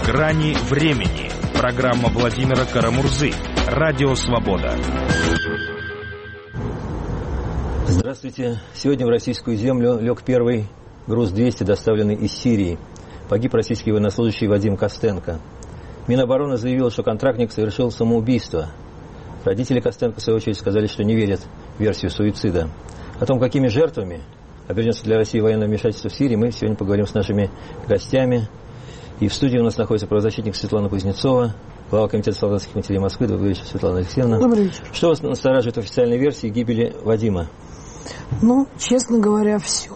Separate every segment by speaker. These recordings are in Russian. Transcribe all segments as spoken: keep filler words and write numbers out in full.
Speaker 1: Грани времени. Программа Владимира Карамурзы. Радио Свобода.
Speaker 2: Здравствуйте. Сегодня в российскую землю лег первый груз двести, доставленный из Сирии. Погиб российский военнослужащий Вадим Костенко. Минобороны заявила, что контрактник совершил самоубийство. Родители Костенко, в свою очередь, сказали, что не верят в версию суицида. О том, какими жертвами обернется для России военное вмешательство в Сирии, мы сегодня поговорим с нашими гостями. И в студии у нас находится правозащитник Светлана Кузнецова, глава комитета солдатских матерей Москвы. Добрый вечер, Светлана Алексеевна.
Speaker 3: Добрый вечер.
Speaker 2: Что вас настораживает в официальной версии гибели Вадима?
Speaker 3: Ну, честно говоря, все.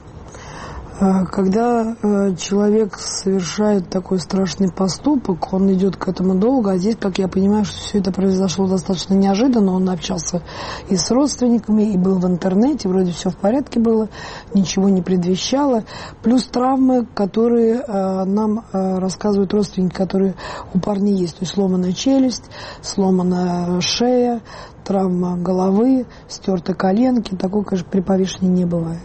Speaker 3: Когда человек совершает такой страшный поступок, он идет к этому долго, а здесь, как я понимаю, что все это произошло достаточно неожиданно, он общался и с родственниками, и был в интернете, вроде все в порядке было, ничего не предвещало, плюс травмы, которые нам рассказывают родственники, которые у парней есть, то есть сломанная челюсть, сломанная шея, травма головы, стертые коленки, такого, конечно, при повешении не бывает.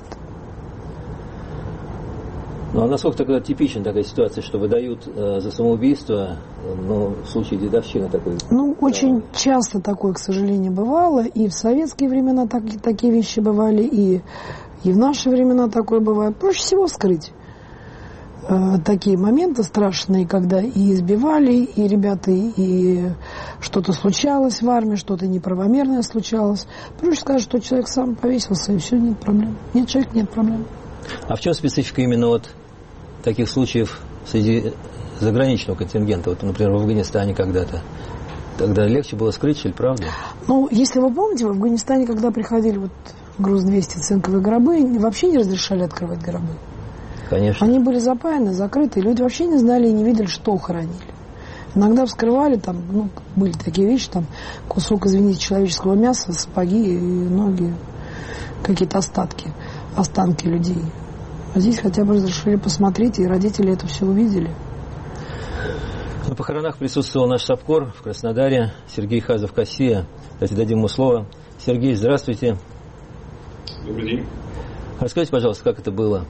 Speaker 2: Ну, а насколько тогда типична такая ситуация, что выдают э, за самоубийство, ну, в случае дедовщины такой?
Speaker 3: Ну, очень часто такое, к сожалению, бывало. И в советские времена так, такие вещи бывали, и, и в наши времена такое бывает. Проще всего скрыть э, такие моменты страшные, когда и избивали, и ребята, и что-то случалось в армии, что-то неправомерное случалось. Проще сказать, что человек сам повесился, и все, нет проблем. Нет человека, нет проблем.
Speaker 2: А в чем специфика именно вот таких случаев среди заграничного контингента? Вот, например, в Афганистане когда-то. Тогда легче было скрыть, что ли, правда?
Speaker 3: Ну, если вы помните, в Афганистане, когда приходили вот груз двести цинковые гробы, вообще не разрешали открывать гробы.
Speaker 2: Конечно.
Speaker 3: Они были запаяны, закрыты, и люди вообще не знали и не видели, что хоронили. Иногда вскрывали, там, ну, были такие вещи, там, кусок, извините, человеческого мяса, сапоги и ноги, какие-то остатки. останки людей. А здесь хотя бы разрешили посмотреть, и родители это все увидели.
Speaker 2: На похоронах присутствовал наш САПКОР в Краснодаре, Сергей Хазов-Кассия. Давайте дадим ему слово. Сергей, здравствуйте.
Speaker 4: Добрый день.
Speaker 2: Расскажите, пожалуйста, как это было?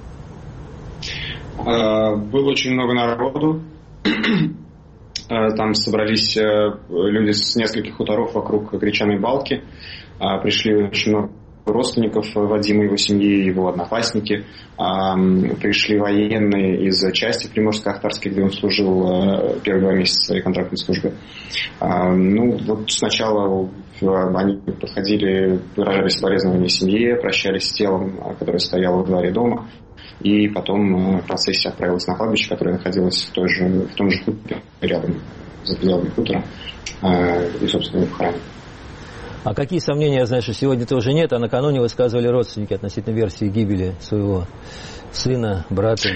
Speaker 4: Было очень много народу. Там собрались люди с нескольких хуторов вокруг Гречаной Балки. Пришли очень много родственников Вадима, его семьи, его одноклассники. Пришли военные из части Приморско-Ахтарской, где он служил первые два месяца своей контрактной службы. Ну, вот сначала они подходили, выражали соболезнования семье, прощались с телом, которое стояло во дворе дома. И потом процессия отправилась на кладбище, которое находилось в, той же, в том же хуторе, рядом, за пределами хутора, и, собственно, его похоронили.
Speaker 2: А какие сомнения, я знаю, что сегодня тоже нет, а накануне высказывали родственники относительно версии гибели своего сына, брата?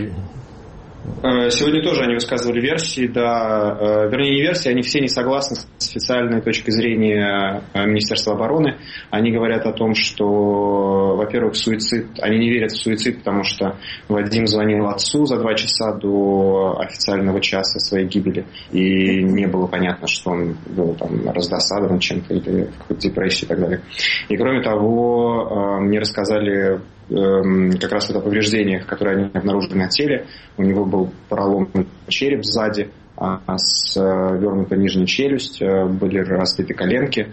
Speaker 4: Сегодня тоже они высказывали версии, да, вернее не версии, они все не согласны с официальной точкой зрения Министерства обороны. Они говорят о том, что, во-первых, суицид, они не верят в суицид, потому что Вадим звонил отцу за два часа до официального часа своей гибели, и не было понятно, что он был там раздосадован чем-то или в какой-то депрессии и так далее. И кроме того, мне рассказали как раз это повреждения, которые они обнаружили на теле. У него был проломлен череп сзади, свернута нижняя челюсть, были разбиты коленки.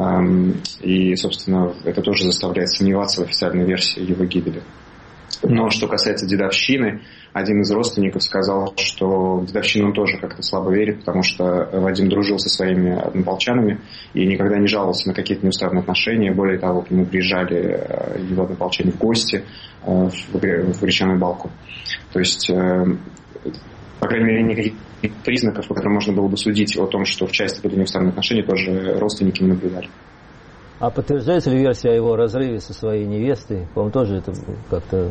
Speaker 4: И, собственно, это тоже заставляет сомневаться в официальной версии его гибели. Но что касается дедовщины, один из родственников сказал, что в дедовщину он тоже как-то слабо верит, потому что Вадим дружил со своими однополчанами и никогда не жаловался на какие-то неустроенные отношения. Более того, к нему приезжали его однополчане в гости в Гречаную Балку. То есть, по крайней мере, никаких признаков, по которым можно было бы судить о том, что в части были неустроенные отношения, тоже родственники не наблюдали.
Speaker 2: А подтверждается ли версия о его разрыве со своей невестой? По-моему, тоже это как-то...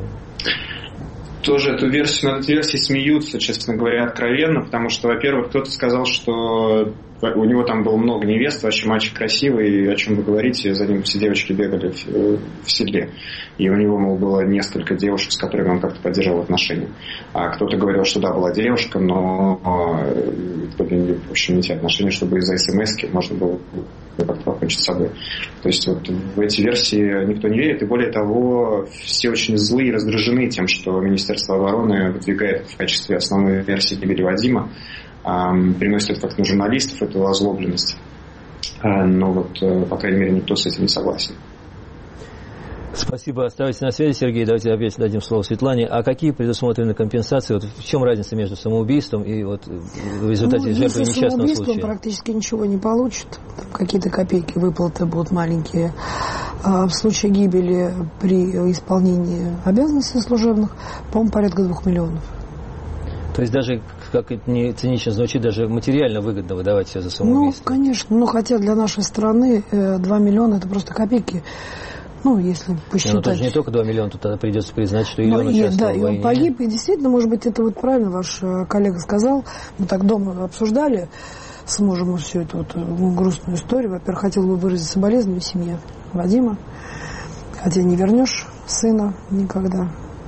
Speaker 4: Тоже эту версию, над этой версией смеются, честно говоря, откровенно, потому что, во-первых, кто-то сказал, что у него там было много невест, вообще мальчик красивый, о чем вы говорите, за ним все девочки бегали в, в седле. И у него, мол, было несколько девушек, с которыми он как-то поддерживал отношения. А кто-то говорил, что да, была девушка, но в общем, не те отношения, чтобы из-за смс-ки можно было как-то покончить с собой. То есть вот в эти версии никто не верит, и более того, все очень злые и раздражены тем, что Министерство обороны выдвигает в качестве основной версии гибели Вадима, эм, приносит это как на журналистов, эту озлобленность. Э, но вот, э, по крайней мере, никто с этим не согласен.
Speaker 2: Спасибо. Оставайтесь на связи, Сергей. Давайте опять дадим слово Светлане. А какие предусмотрены компенсации? Вот в чем разница между самоубийством и вот в результате ну, жертвы несчастного случая?
Speaker 3: Он практически ничего не получит. Там какие-то копейки, выплаты будут маленькие. А в случае гибели при исполнении обязанностей служебных, по-моему, порядка двух миллионов.
Speaker 2: То есть даже, как это не цинично звучит, даже материально выгодно выдавать себя за самоубийство?
Speaker 3: Ну, конечно. Ну, хотя для нашей страны два миллиона – это просто копейки. Ну, если посчитать.
Speaker 2: Но тут же не только два миллиона, тут тогда придется признать, что и он участвовал
Speaker 3: да,
Speaker 2: в войне.
Speaker 3: И он погиб, и действительно, может быть, это вот правильно ваш коллега сказал. Мы так дома обсуждали с мужем всю эту вот грустную историю. Во-первых, хотел бы выразить соболезнования семье Вадима. Хотя не вернешь сына никогда.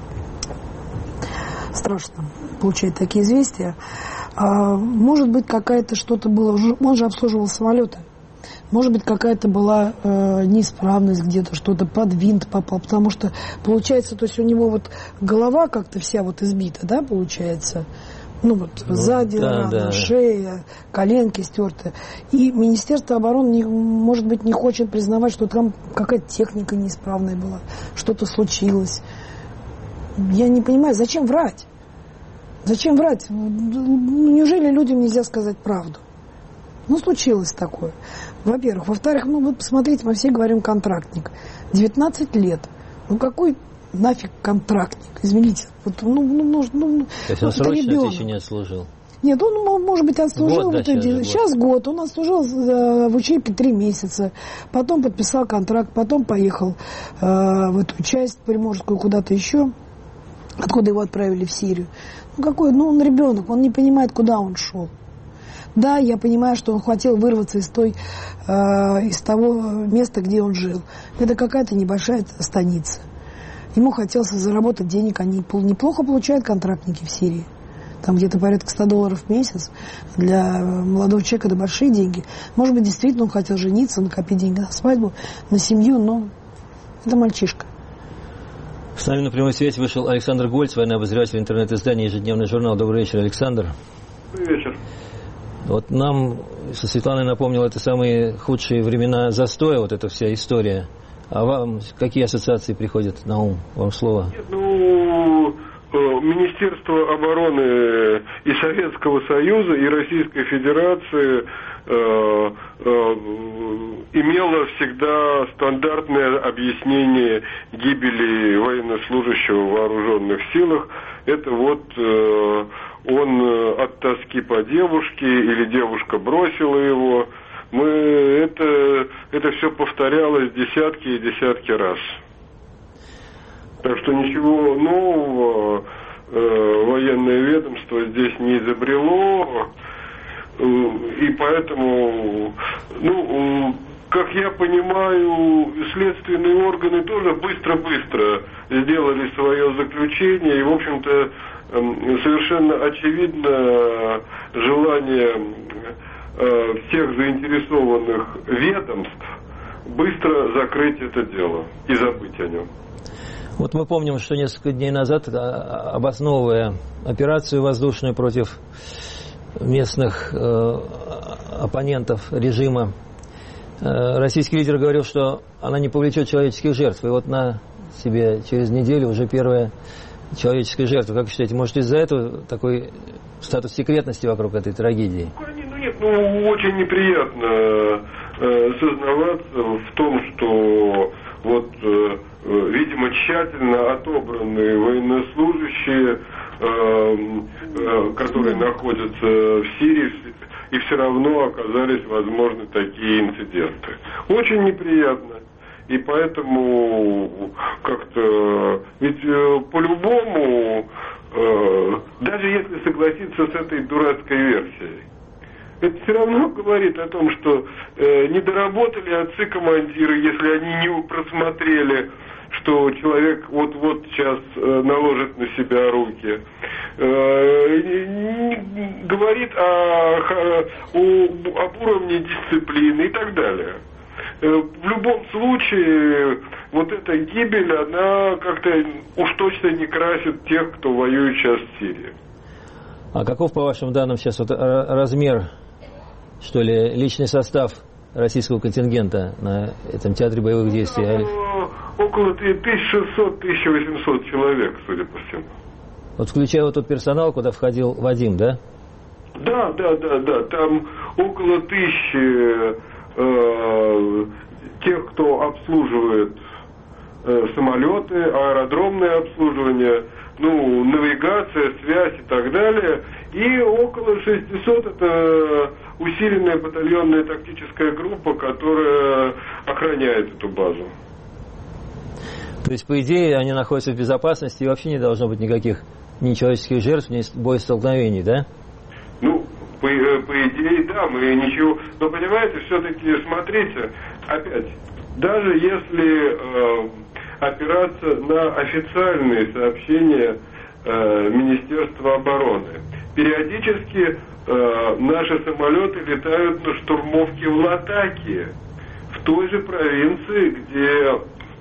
Speaker 3: Страшно получать такие известия. А, может быть, какая-то что-то было... Он же обслуживал самолеты. Может быть, какая-то была э, неисправность где-то, что-то под винт попал, потому что получается, то есть у него вот голова как-то вся вот избита, да, получается, ну вот ну, сзади
Speaker 2: да,
Speaker 3: рана,
Speaker 2: да.
Speaker 3: шея, коленки стерты. И Министерство обороны, не, может быть, не хочет признавать, что там какая-то техника неисправная была, что-то случилось. Я не понимаю, зачем врать? Зачем врать? Неужели людям нельзя сказать правду? Ну, случилось такое. Во-первых. Во-вторых, ну, вы посмотрите, мы все говорим контрактник. девятнадцать лет. Ну, какой нафиг контрактник? Извините. Вот, ну, ну, ну, ну,
Speaker 2: То есть он срочно ты еще не отслужил?
Speaker 3: Нет, он, может быть, отслужил.
Speaker 2: Год, да,
Speaker 3: вот,
Speaker 2: сейчас,
Speaker 3: сейчас, сейчас год. год. Он отслужил э, в учебке три месяца. Потом подписал контракт. Потом поехал э, в эту часть приморскую, куда-то еще. Откуда его отправили в Сирию. Ну, какой? Ну, он ребенок. Он не понимает, куда он шел. Да, я понимаю, что он хотел вырваться из, той, э, из того места, где он жил. Это какая-то небольшая станица. Ему хотелось заработать денег. Они неплохо получают контрактники в Сирии. Там где-то порядка сто долларов в месяц. Для молодого человека это большие деньги. Может быть, действительно он хотел жениться, накопить деньги на свадьбу, на семью, но это мальчишка.
Speaker 2: С нами на прямой связи вышел Александр Гольц, военный обозреватель интернет-издания «Ежедневный журнал». Добрый вечер, Александр.
Speaker 5: Добрый вечер.
Speaker 2: Вот нам со Светланой напомнила это самые худшие времена застоя, вот эта вся история. А вам какие ассоциации приходят на ум? Вам слово.
Speaker 5: Нет, ну, Министерство обороны и Советского Союза, и Российской Федерации э, э, имело всегда стандартное объяснение гибели военнослужащего в вооруженных силах. Это вот... Э, он от тоски по девушке, или девушка бросила его. Мы, это, это все повторялось десятки и десятки раз. Так что ничего нового э, военное ведомство здесь не изобрело. И поэтому, ну, как я понимаю, следственные органы тоже быстро-быстро сделали свое заключение. И, в общем-то, совершенно очевидно желание э, всех заинтересованных ведомств быстро закрыть это дело и забыть о нем.
Speaker 2: Вот мы помним, что несколько дней назад, обосновывая операцию воздушную против местных э, оппонентов режима, э, российский лидер говорил, что она не повлечет человеческих жертв. И вот на себе через неделю уже первая человеческая жертва. Как считаете, может из-за этого такой статус секретности вокруг этой трагедии?
Speaker 5: Ну нет, ну очень неприятно э, сознаваться в том, что вот, э, видимо, тщательно отобранные военнослужащие, э, э, которые находятся в Сирии, и все равно оказались возможны такие инциденты. Очень неприятно. И поэтому как-то, ведь э, по-любому, э, даже если согласиться с этой дурацкой версией, Это все равно говорит о том, что э, не доработали отцы-командиры, если они не просмотрели, что человек вот-вот сейчас э, наложит на себя руки. Э, говорит о, о, об уровне дисциплины и так далее. Э, в любом случае, вот эта гибель, она как-то уж точно не красит тех, кто воюет сейчас в Сирии.
Speaker 2: А каков, по вашим данным, сейчас вот размер, что ли, личный состав российского контингента на этом театре боевых действий?
Speaker 5: Ну, около тысяча шестьсот - тысяча восемьсот человек, судя по всему.
Speaker 2: Вот включая вот тот персонал, куда входил Вадим, да?
Speaker 5: Да, да, да, да. Там около тысячи э, тех, кто обслуживает э, самолеты, аэродромное обслуживание, ну, навигация, связь и так далее. И около шестисот это усиленная батальонная тактическая группа, которая охраняет эту базу.
Speaker 2: То есть, по идее, они находятся в безопасности и вообще не должно быть никаких ни человеческих жертв, ни боестолкновений, да?
Speaker 5: Ну, по, по идее, да, мы ничего... Но, понимаете, все-таки, смотрите, опять, даже если... Э, опираться на официальные сообщения э, Министерства обороны. Периодически э, наши самолеты летают на штурмовке в Латакии, в той же провинции, где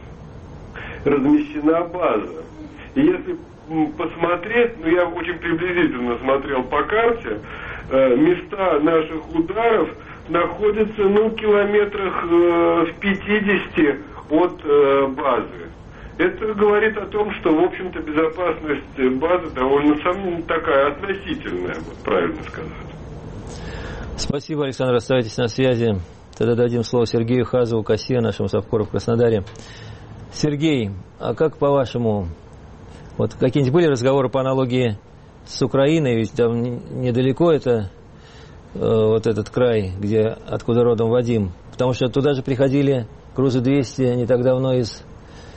Speaker 5: размещена база. И если посмотреть, ну я очень приблизительно смотрел по карте, э, места наших ударов находятся, ну, в километрах э, в пятидесяти от э, базы. Это говорит о том, что, в общем-то, безопасность базы довольно сам, такая относительная, вот правильно сказать.
Speaker 2: Спасибо, Александр, оставайтесь на связи. Тогда дадим слово Сергею Хазову, кассиру, нашему совкору в Краснодаре. Сергей, а как по-вашему, вот какие-нибудь были разговоры по аналогии с Украиной, ведь там недалеко это, э, вот этот край, где, откуда родом Вадим, потому что туда же приходили грузы двести не так давно из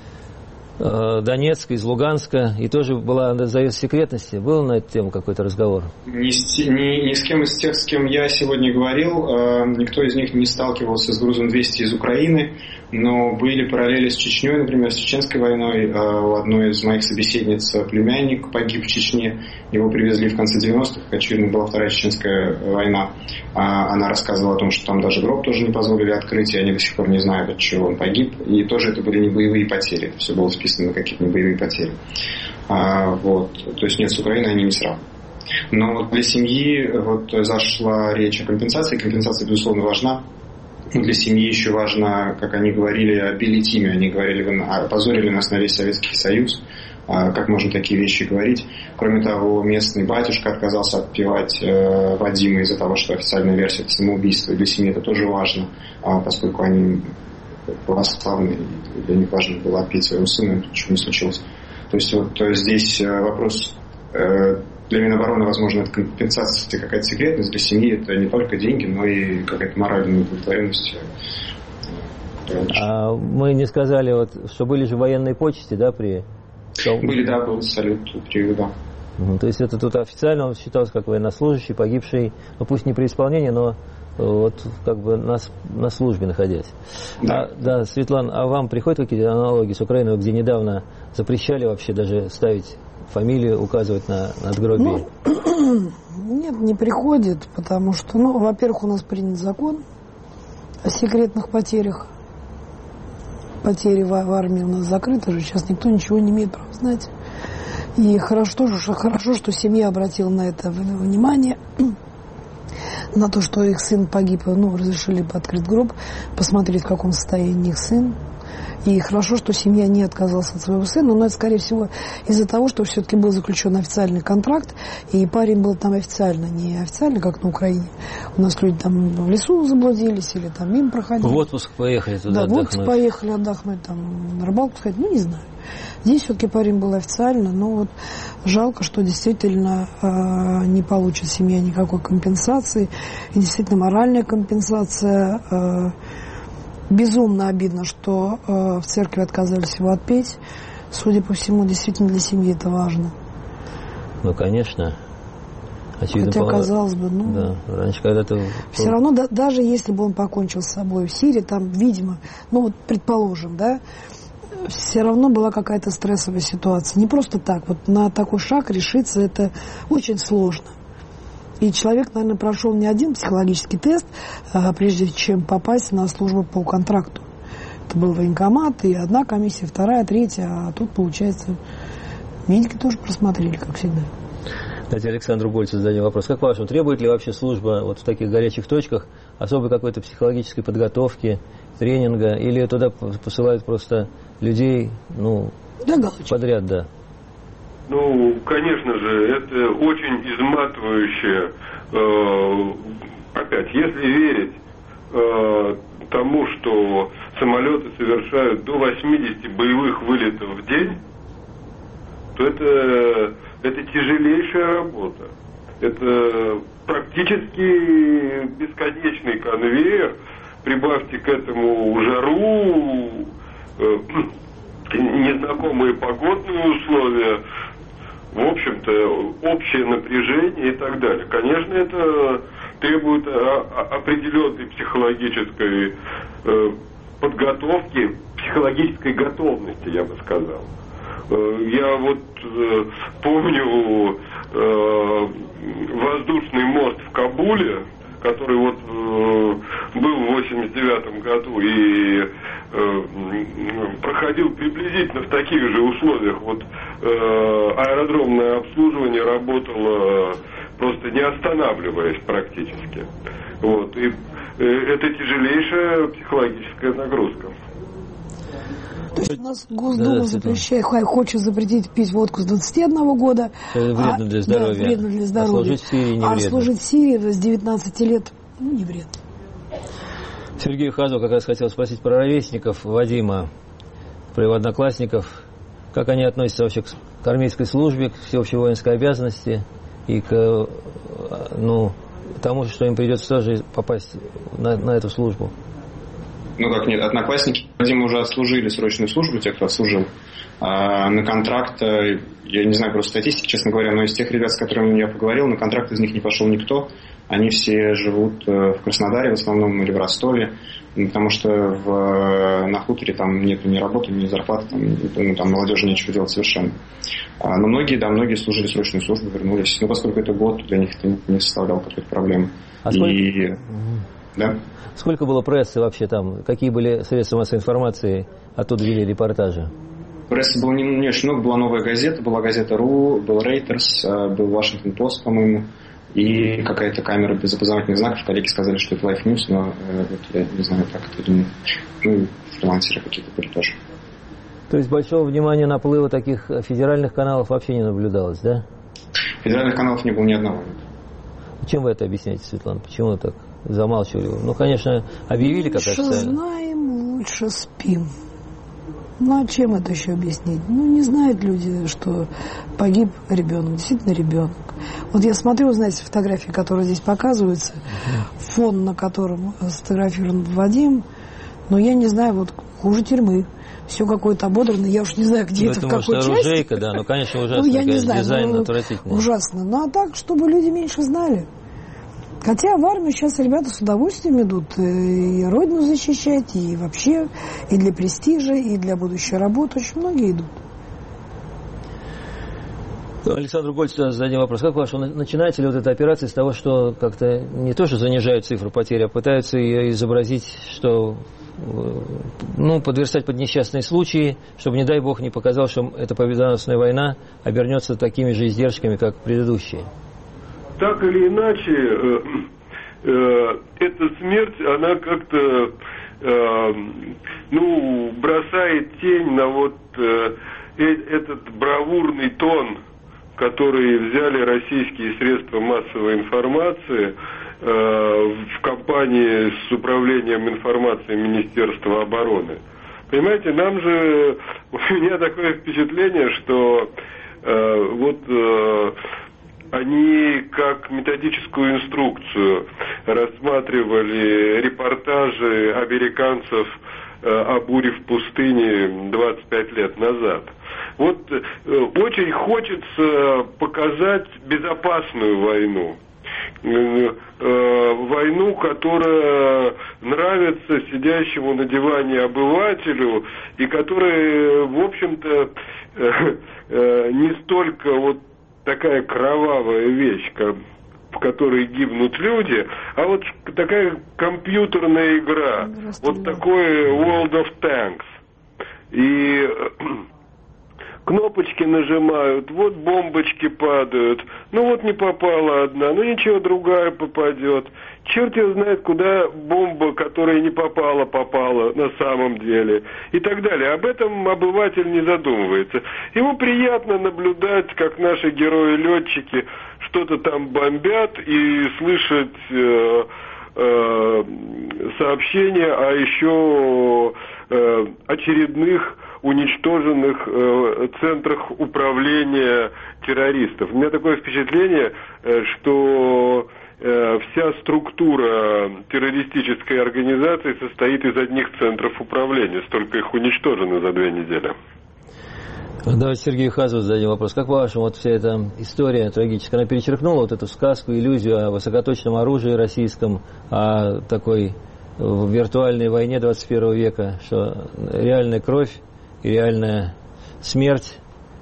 Speaker 2: Донецка, из Луганска, и тоже была завес секретности. Был на эту тему какой-то разговор?
Speaker 4: Ни с, ни, ни с кем из тех, с кем я сегодня говорил, никто из них не сталкивался с грузом двести из Украины, но были параллели с Чечней, например, с Чеченской войной. У одной из моих собеседниц племянник погиб в Чечне, его привезли в конце девяностых, очевидно, была Вторая Чеченская война. Она рассказывала о том, что там даже гроб тоже не позволили открыть, и они до сих пор не знают, от чего он погиб. И тоже это были не боевые потери, это все было списано на какие-то не боевые потери. А, вот. То есть нет, с Украиной они не сравнивают. Но для семьи вот зашла речь о компенсации. Компенсация, безусловно, важна. Но для семьи еще важно, как они говорили, обелить имя. Они говорили, вы опозорили нас на весь Советский Союз. Как можно такие вещи говорить? Кроме того, местный батюшка отказался отпевать э, Вадима из-за того, что официальная версия это самоубийство. И для семьи это тоже важно, а, поскольку они православные, для них важно было отпеть своего сына, чего не случилось. То есть вот то есть здесь вопрос э, для Минобороны, возможно, это компенсация, какая-то секретность. Для семьи это не только деньги, но и какая-то моральная удовлетворенность.
Speaker 2: А мы не сказали, вот, что были же военные почести, да, при...
Speaker 4: Были, да, был салют при, да.
Speaker 2: Ну, то есть это тут официально он считался как военнослужащий, погибший, ну пусть не при исполнении, но вот как бы на, на службе находясь. Да. А, да, Светлана, а вам приходят какие-то аналогии с Украиной, где недавно запрещали вообще даже ставить фамилию, указывать на надгробие?
Speaker 3: Ну, нет, не приходит, потому что, ну, во-первых, у нас принят закон о секретных потерях. Потери в, в армии у нас закрыты же, сейчас никто ничего не имеет права знать. И хорошо, что, хорошо, что семья обратила на это внимание, на то, что их сын погиб, ну, разрешили бы открыть гроб, посмотреть, в каком состоянии их сын. И хорошо, что семья не отказалась от своего сына, но это, скорее всего, из-за того, что все-таки был заключен официальный контракт, и парень был там официально, не официально, как на Украине. У нас люди там в лесу заблудились или там мимо проходили.
Speaker 2: В отпуск поехали туда
Speaker 3: да,
Speaker 2: отдохнуть.
Speaker 3: Да, в отпуск поехали отдохнуть, там, на рыбалку сходить, ну, не знаю. Здесь все-таки парень был официально, но вот жалко, что действительно э, не получит семья никакой компенсации. И действительно моральная компенсация... Э, Безумно обидно, что э, в церкви отказались его отпеть. Судя по всему, действительно для семьи это важно.
Speaker 2: Ну, конечно. Очевидно,
Speaker 3: Хотя,
Speaker 2: по...
Speaker 3: казалось бы, ну...
Speaker 2: Да, раньше когда-то...
Speaker 3: Все равно, да, даже если бы он покончил с собой в Сирии, там, видимо, ну вот предположим, да, все равно была какая-то стрессовая ситуация. Не просто так. Вот на такой шаг решиться это очень сложно. И человек, наверное, прошел не один психологический тест, а, прежде чем попасть на службу по контракту. Это был военкомат, и одна комиссия, вторая, третья, а тут, получается, медики тоже просмотрели, как всегда.
Speaker 2: Давайте Александру Гольцу зададим вопрос. Как по-вашему, требует ли вообще служба вот в таких горячих точках особой какой-то психологической подготовки, тренинга, или туда посылают просто людей, ну, подряд, да?
Speaker 5: Ну, конечно же, это очень изматывающее. Э, опять, если верить э, тому, что самолеты совершают до восьмидесяти боевых вылетов в день, то это, это тяжелейшая работа. Это практически бесконечный конвейер. Прибавьте к этому жару, э, незнакомые погодные условия, в общем-то, общее напряжение и так далее. Конечно, это требует определенной психологической э, подготовки, психологической готовности, я бы сказал. Э, я вот э, помню э, воздушный мост в Кабуле, который вот э, был в восемьдесят девятом году и э, проходил приблизительно в таких же условиях. Вот э, аэродромное обслуживание работало просто не останавливаясь практически. Вот. И э, это тяжелейшая психологическая нагрузка.
Speaker 3: То есть у нас Госдума да, запрещает, хочет запретить пить водку с двадцати одного года.
Speaker 2: Это вредно для здоровья.
Speaker 3: Да, вредно для здоровья.
Speaker 2: А служить в Сирии не
Speaker 3: а
Speaker 2: вредно.
Speaker 3: служить в Сирии с девятнадцати лет, ну, не вредно.
Speaker 2: Сергей Хазов как раз хотел спросить про ровесников Вадима, про его одноклассников. Как они относятся вообще к армейской службе, к всеобщей воинской обязанности и к ну, тому, что им придется тоже попасть на, на эту службу?
Speaker 4: Ну как нет, одноклассники, Вадима уже отслужили срочную службу, те, кто отслужил. А на контракт, я не знаю просто статистики, честно говоря, но из тех ребят, с которыми я поговорил, на контракт из них не пошел никто. Они все живут в Краснодаре в основном или в Ростове, потому что в, на хуторе там нет ни работы, ни зарплаты, там, ну, там молодежи нечего делать совершенно. А, но многие, да, многие служили срочную службу, вернулись. Но поскольку это год, для них это не составляло какой-то проблемы.
Speaker 2: А сколько...
Speaker 4: И... Да?
Speaker 2: Сколько было прессы вообще там? Какие были средства массовой информации? Оттуда вели репортажи?
Speaker 4: Прессы было не, не очень много. Была «Новая газета», была газета «Ру», был «Рейтерс», был «Вашингтон Пост», по-моему, и какая-то камера без опознавательных знаков. Коллеги сказали, что это Life News, но э, вот, я не знаю, так это или нет. Ну, фрилансеры какие-то были тоже.
Speaker 2: То есть большого внимания наплыва таких федеральных каналов вообще не наблюдалось, да?
Speaker 4: Федеральных каналов не было ни одного.
Speaker 2: Чем вы это объясняете, Светлана? Почему так замалчивали? Ну, конечно, объявили как официально.
Speaker 3: Лучше знаем, лучше спим. Ну, а чем это еще объяснить? Ну, не знают люди, что погиб ребенок, действительно ребенок. Вот я смотрю, знаете, фотографии, которые здесь показываются, фон, на котором сфотографирован Вадим, но я не знаю, вот хуже тюрьмы. Все какое-то ободрано, я уж не знаю, где
Speaker 2: ну,
Speaker 3: это, в
Speaker 2: думаю,
Speaker 3: какой
Speaker 2: что
Speaker 3: части.
Speaker 2: оружейка, да, ну, конечно, ужасно,
Speaker 3: ну, я не знаю,
Speaker 2: дизайн
Speaker 3: ну,
Speaker 2: отвратительный.
Speaker 3: Ужасно. Ну, а так, чтобы люди меньше знали. Хотя в армию сейчас ребята с удовольствием идут и родину защищать, и вообще, и для престижа, и для будущей работы. Очень многие идут.
Speaker 2: Александру Гольцу зададим вопрос. Как ваш, начинается ли вот эта операция с того, что как-то не то, что занижают цифру потерь, а пытаются ее изобразить, что ну, подверстать под несчастные случаи, чтобы, не дай бог, не показал, что эта победоносная война обернется такими же издержками, как предыдущие?
Speaker 5: Так или иначе, э, э, эта смерть, она как-то э, ну, бросает тень на вот э, этот бравурный тон, который взяли российские средства массовой информации э, в компании с управлением информацией Министерства обороны. Понимаете, нам же, у меня такое впечатление, что э, вот э, они как методическую инструкцию рассматривали репортажи американцев о буре в пустыне двадцать пять лет назад. Вот э, очень хочется показать безопасную войну. Э, э, войну, которая нравится сидящему на диване обывателю и которая, в общем-то, э, э, не столько вот такая кровавая вещь, как в которой гибнут люди, а вот такая компьютерная игра, вот такой World of Tanks. И кнопочки нажимают, вот бомбочки падают, ну вот не попала одна, ну ничего, другая попадет. Черт его знает, куда бомба, которая не попала, попала на самом деле. И так далее. Об этом обыватель не задумывается. Ему приятно наблюдать, как наши герои-летчики что-то там бомбят и слышать э, э, сообщения о еще э, очередных уничтоженных э, центрах управления террористов. У меня такое впечатление, э, что э, вся структура террористической организации состоит из одних центров управления. Столько их уничтожено за две недели.
Speaker 2: Давайте Сергею Хазову зададим вопрос. Как по-вашему, вот вся эта история трагическая, она перечеркнула вот эту сказку, иллюзию о высокоточном оружии российском, о такой виртуальной войне двадцать первого века, что реальная кровь и реальная смерть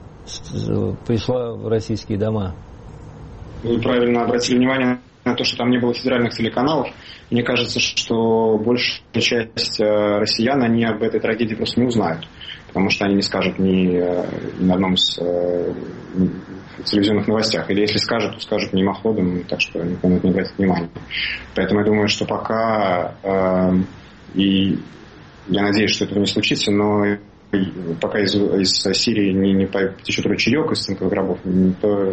Speaker 2: пришла в российские дома?
Speaker 4: Вы правильно обратили внимание на то, что там не было федеральных телеканалов. Мне кажется, что большая часть россиян, они об этой трагедии просто не узнают. Потому что они не скажут ни, ни на одном из э, телевизионных новостях. Или если скажут, то скажут мимоходом, так что никто на это не обратит внимания. Поэтому я думаю, что пока, э, и я надеюсь, что этого не случится, но пока из, из Сирии не, не потечет ручеек из цинковых гробов, то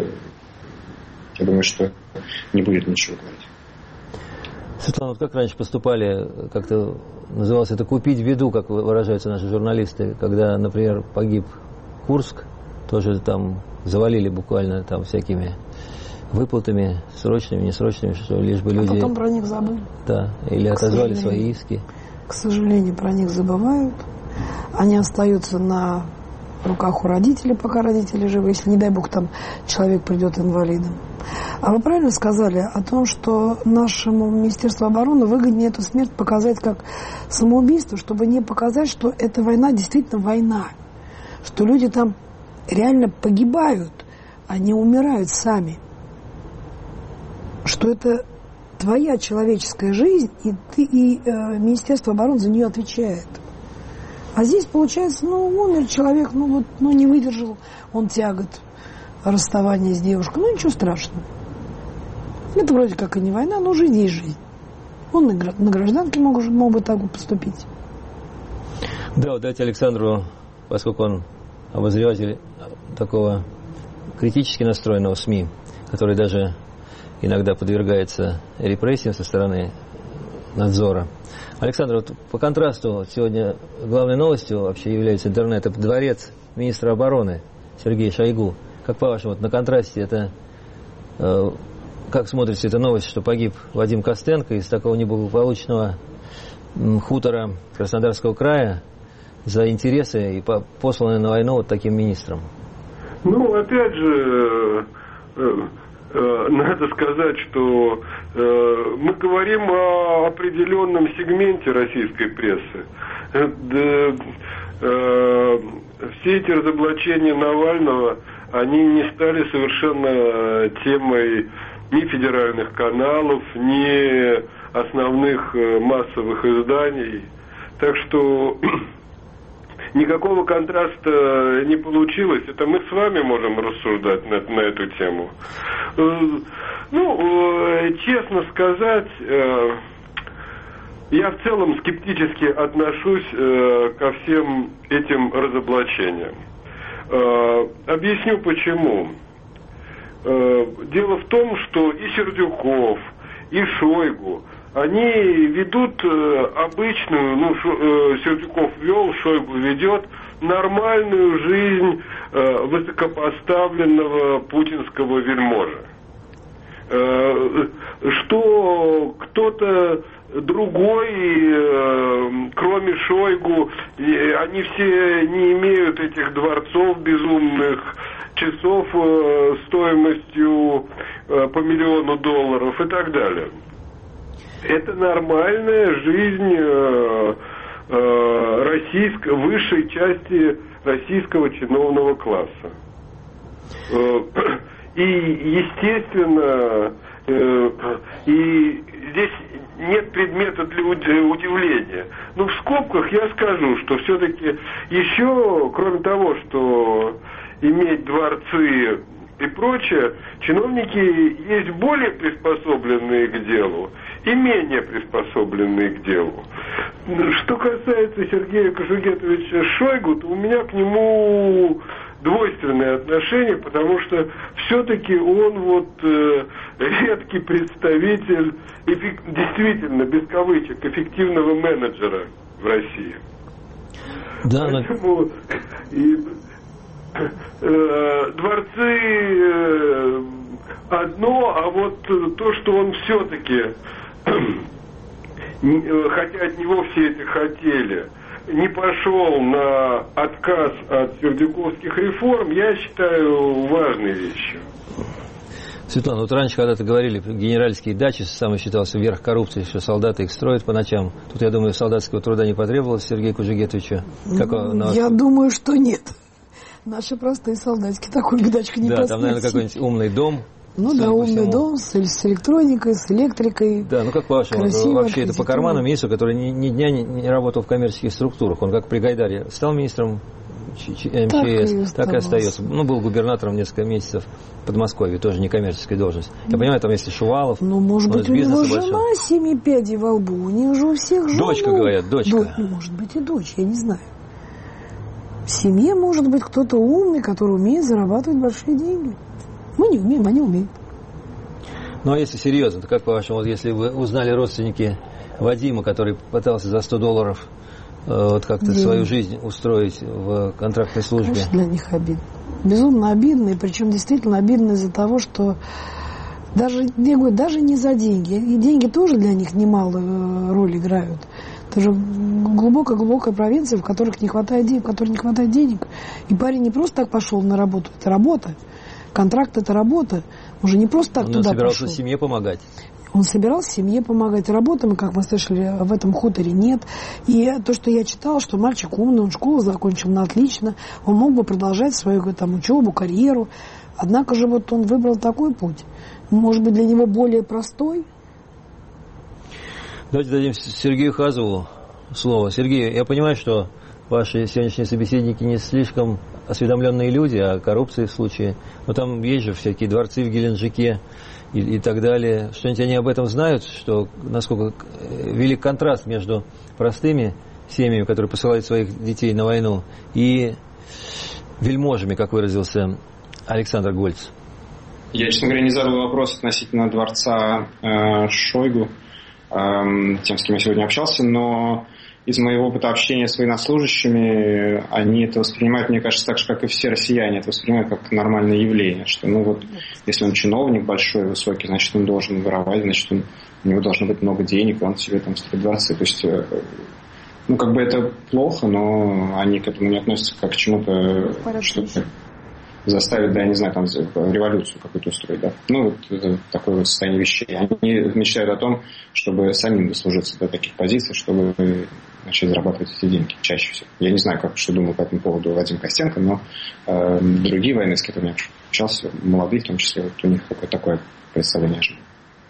Speaker 4: я думаю, что не будет ничего говорить.
Speaker 2: Светлана, вот как раньше поступали, как-то называлось это «купить беду», как выражаются наши журналисты, когда, например, погиб Курск, тоже там завалили буквально там всякими выплатами, срочными, несрочными, что лишь бы люди...
Speaker 3: А потом про них забыли.
Speaker 2: Да, или отозвали свои иски.
Speaker 3: К сожалению, про них забывают. Они остаются на руках у родителей, пока родители живы, если, не дай бог, там человек придет инвалидом. А вы правильно сказали о том, что нашему Министерству обороны выгоднее эту смерть показать как самоубийство, чтобы не показать, что эта война действительно война, что люди там реально погибают, а не умирают сами, что это твоя человеческая жизнь, и, ты, и э, Министерство обороны за нее отвечает. А здесь получается, ну, умер человек, ну, вот, ну, не выдержал он тягот расставания с девушкой, ну, ничего страшного. Это вроде как и не война, но жизнь есть жизнь. Он на, на гражданке мог, мог бы так поступить.
Speaker 2: Да, вот дайте Александру, поскольку он обозреватель такого критически настроенного СМИ, который даже иногда подвергается репрессиям со стороны надзора. Александр, вот по контрасту сегодня главной новостью вообще является интернет. Это дворец министра обороны Сергея Шойгу. Как по-вашему, вот на контрасте это, э, как смотрится эта новость, что погиб Вадим Костенко из такого неблагополучного м, хутора Краснодарского края за интересы и по, посланный на войну вот таким министром?
Speaker 5: Ну, опять же, э, э, надо сказать, что э, мы говорим о определенном сегменте российской прессы. Э, э, все эти разоблачения Навального, они не стали совершенно темой ни федеральных каналов, ни основных массовых изданий. Так что никакого контраста не получилось. Это мы с вами можем рассуждать на, на эту тему. Ну, честно сказать, я в целом скептически отношусь ко всем этим разоблачениям. Объясню почему. Дело в том, что и Сердюков, и Шойгу, они ведут обычную, ну, Сердюков вел, Шойгу ведет нормальную жизнь высокопоставленного путинского вельможи. Что кто-то другой, э, кроме Шойгу, и они все не имеют этих дворцов безумных, часов э, стоимостью э, по миллиону долларов и так далее. Это нормальная жизнь э, э, российской, высшей части российского чиновного класса. Э, и, естественно, э, и здесь нет предмета для удивления. Но в скобках я скажу, что все-таки еще, кроме того, что иметь дворцы и прочее, чиновники есть более приспособленные к делу и менее приспособленные к делу. Что касается Сергея Кожугетовича Шойгу, то у меня к нему двойственное отношение, потому что все-таки он вот э, редкий представитель эффек- действительно, без кавычек, эффективного менеджера в России.
Speaker 2: Да,
Speaker 5: Поэтому но... и, э, дворцы э, одно, а вот то, что он все-таки, хотя от него все это хотели, не пошел на отказ от сердюковских реформ, я считаю важной вещью.
Speaker 2: Светлана, вот раньше когда-то говорили, генеральские дачи, самый считался верх коррупции, что солдаты их строят по ночам. Тут, я думаю, солдатского труда не потребовалось Сергею Кожугетовичу. Как,
Speaker 3: ну, я думаю, что нет. Наши простые солдатики такой дачки не
Speaker 2: Да, там, наверное, какой-нибудь умный дом.
Speaker 3: Ну да, умный дом с, с электроникой, с электрикой.
Speaker 2: Да, ну как по-вашему, вообще это по карману министру, который ни, ни дня не, не работал в коммерческих структурах. Он как при Гайдаре стал министром эм че эс, так и, так и остается. Ну, был губернатором несколько месяцев в Подмосковье, тоже не коммерческая должность. Я понимаю, там если Шувалов.
Speaker 3: Ну, может быть, у него жена семи пядей во лбу, у них же у всех жена.
Speaker 2: Дочка, говорят, дочка.
Speaker 3: Дочь, ну, может быть, и дочь, я не знаю. В семье может быть кто-то умный, который умеет зарабатывать большие деньги. Мы не умеем, они умеют.
Speaker 2: Ну, а если серьезно, то как по-вашему, вот если вы узнали родственники Вадима, который пытался за сто долларов э, вот как-то Деньги. свою жизнь устроить в контрактной службе?
Speaker 3: Конечно, для них обидно. Безумно обидно, и причем действительно обидно из-за того, что даже, я говорю, даже не за деньги. И деньги тоже для них немалую роль играют. Это же глубокая-глубокая провинция, в которых не хватает денег, в которой не хватает денег. И парень не просто так пошел на работу, это работа. Контракт – это работа. Он же не просто так
Speaker 2: он
Speaker 3: туда пошел. Он
Speaker 2: собирался семье помогать.
Speaker 3: Он собирался семье помогать. Работы, мы, как мы слышали, в этом хуторе нет. И то, что я читала, что мальчик умный, он школу закончил на отлично. Он мог бы продолжать свою там, учебу, карьеру. Однако же вот он выбрал такой путь. Может быть, для него более простой.
Speaker 2: Давайте дадим Сергею Хазову слово. Сергей, я понимаю, что ваши сегодняшние собеседники не слишком осведомленные люди о коррупции в случае. Но там есть же всякие дворцы в Геленджике и, и так далее. Что-нибудь они об этом знают, что насколько велик контраст между простыми семьями, которые посылают своих детей на войну, и вельможами, как выразился Александр Гольц.
Speaker 4: Я, честно говоря, не задал вопрос относительно дворца э, Шойгу, э, тем, с кем я сегодня общался, но из моего опыта общения с военнослужащими, они это воспринимают, мне кажется, так же, как и все россияне, это воспринимают как нормальное явление, что, ну вот, если он чиновник большой, высокий, значит, он должен воровать, значит, он, у него должно быть много денег, он себе там строит дворцы, то есть, ну, как бы это плохо, но они к этому не относятся как к чему-то, что-то заставить, да, я не знаю, там, революцию какую-то устроить, да. Ну, вот это такое вот состояние вещей. Они мечтают о том, чтобы самим дослужиться до таких позиций, чтобы начать зарабатывать эти деньги чаще всего. Я не знаю, как, что думал по этому поводу Вадим Костенко, но э, другие военные, с которыми я общался, молодые в том числе, вот у них какое-то такое представление жизни.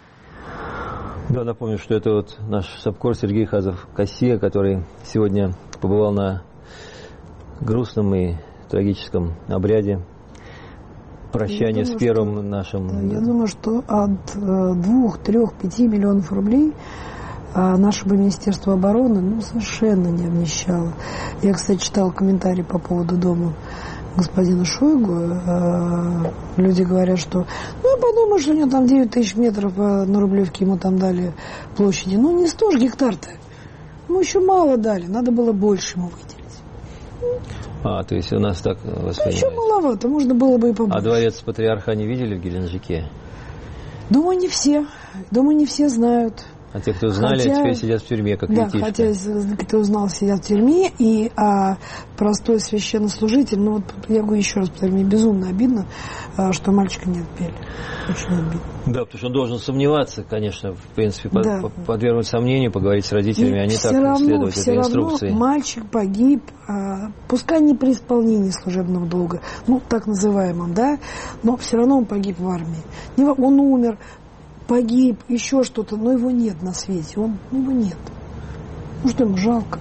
Speaker 2: Да, напомню, что это вот наш САПКОР Сергей Хазов-Кассия, который сегодня побывал на грустном и трагическом обряде прощания думаю, с первым
Speaker 3: что,
Speaker 2: нашим...
Speaker 3: Да, я думаю, что от э, двух, трех, пяти миллионов рублей э, наше бы Министерство обороны ну, совершенно не обнищало. Я, кстати, читала комментарии по поводу дома господина Шойгу. Э, люди говорят, что ну, подумаешь, у него там девять тысяч метров э, на Рублевке ему там дали площади. Ну, не сто же гектар-то. Ему еще мало дали, надо было больше ему выделить.
Speaker 2: А, то есть у нас так воспринимается.
Speaker 3: Ну, еще маловато, можно было бы и побольше.
Speaker 2: А дворец патриарха не видели в Геленджике?
Speaker 3: Думаю, не все. Думаю, не все знают.
Speaker 2: А те, кто знали, хотя, теперь сидят в тюрьме, как
Speaker 3: да,
Speaker 2: детишки. Да,
Speaker 3: хотя, кто узнал, сидят в тюрьме, и а, простой священнослужитель, ну вот я говорю еще раз, повторю, мне безумно обидно, а, что мальчика не отпели. Очень обидно.
Speaker 2: Да, потому что он должен сомневаться, конечно, в принципе,
Speaker 3: да.
Speaker 2: под, подвергнуть сомнению, поговорить с родителями, а не так
Speaker 3: равно,
Speaker 2: следовать этой инструкции.
Speaker 3: Все равно мальчик погиб, а, пускай не при исполнении служебного долга, ну, так называемом, да, но все равно он погиб в армии. Он умер, погиб, еще что-то, но его нет на свете, он, его нет. Ну что ему жалко?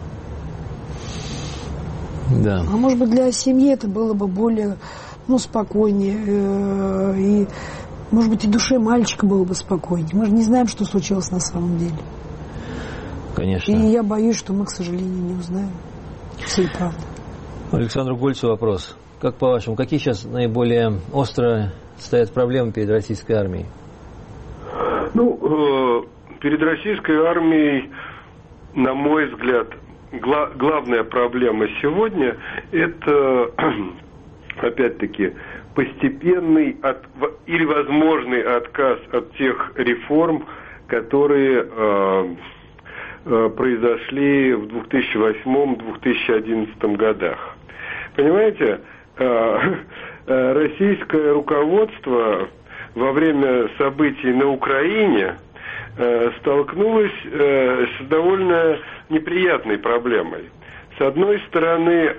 Speaker 2: Да.
Speaker 3: А может быть, для семьи это было бы более, ну, спокойнее, э, и, может быть, и душе мальчика было бы спокойнее. Мы же не знаем, что случилось на самом деле.
Speaker 2: Конечно.
Speaker 3: И я боюсь, что мы, к сожалению, не узнаем всей правды.
Speaker 2: Александру Гольцу вопрос. Как по-вашему, какие сейчас наиболее остро стоят проблемы перед российской армией?
Speaker 5: Ну, э, перед российской армией, на мой взгляд, гла- главная проблема сегодня – это, опять-таки, постепенный от, или возможный отказ от тех реформ, которые э, э, произошли в две тысячи восьмом — две тысячи одиннадцатом годах. Понимаете, э, э, российское руководство во время событий на Украине э, столкнулось э, с довольно неприятной проблемой. С одной стороны,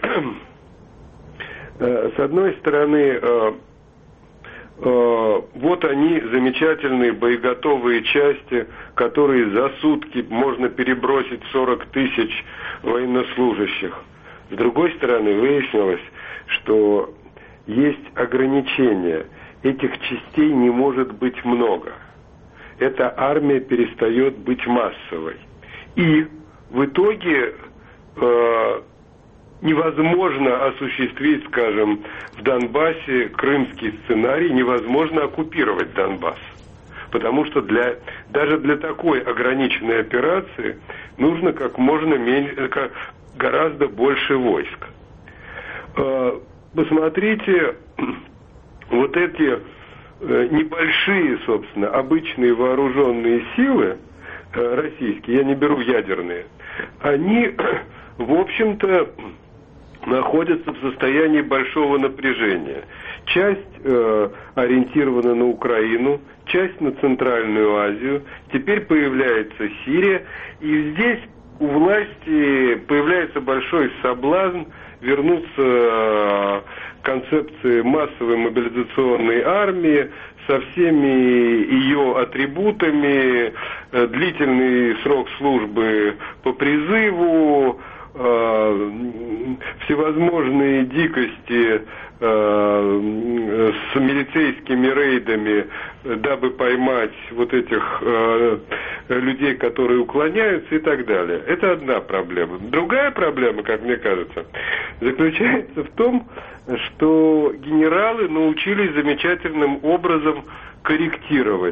Speaker 5: э, с одной стороны, э, э, вот они, замечательные боеготовые части, которые за сутки можно перебросить сорок тысяч военнослужащих. С другой стороны, выяснилось, что есть ограничения. Этих частей не может быть много. Эта армия перестает быть массовой. И в итоге э, невозможно осуществить, скажем, в Донбассе крымский сценарий, невозможно оккупировать Донбасс. Потому что для, даже для такой ограниченной операции нужно как можно меньше, как, гораздо больше войск. Э, посмотрите... Вот эти э, небольшие, собственно, обычные вооруженные силы э, российские, я не беру ядерные, они, в общем-то, находятся в состоянии большого напряжения. Часть э, ориентирована на Украину, часть на Центральную Азию, теперь появляется Сирия, и здесь у власти появляется большой соблазн вернуться к концепции массовой мобилизационной армии со всеми ее атрибутами, длительный срок службы по призыву, всевозможные дикости с милицейскими рейдами, дабы поймать вот этих людей, которые уклоняются и так далее. Это одна проблема. Другая проблема, как мне кажется, заключается в том, что генералы научились замечательным образом корректировать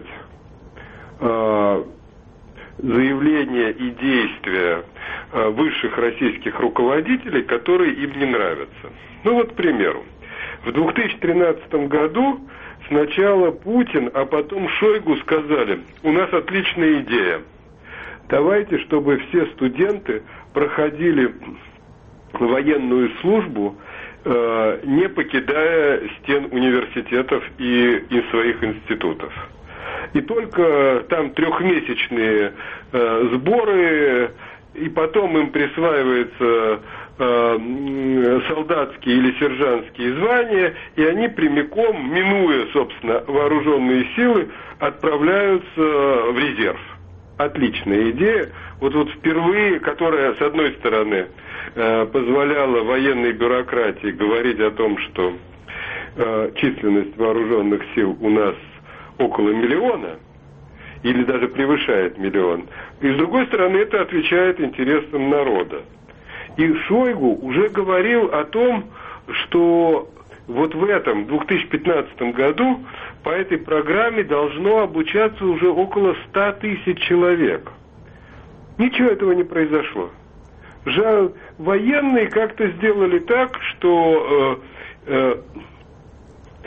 Speaker 5: заявления и действия высших российских руководителей, которые им не нравятся. Ну вот, к примеру, в две тысячи тринадцатом году сначала Путин, а потом Шойгу сказали: у нас отличная идея. Давайте, чтобы все студенты проходили военную службу, э, не покидая стен университетов и, и своих институтов. И только там трехмесячные э, сборы, и потом им присваивается э, солдатские или сержантские звания, и они прямиком, минуя, собственно, вооруженные силы, отправляются в резерв. Отличная идея. Вот, вот впервые, которая, с одной стороны, э, позволяла военной бюрократии говорить о том, что э, численность вооруженных сил у нас около миллиона, или даже превышает миллион. И, с другой стороны, это отвечает интересам народа. И Шойгу уже говорил о том, что вот в этом, две тысячи пятнадцатом году, по этой программе должно обучаться уже около ста тысяч человек. Ничего этого не произошло. Жаль, военные как-то сделали так, что... Э, э,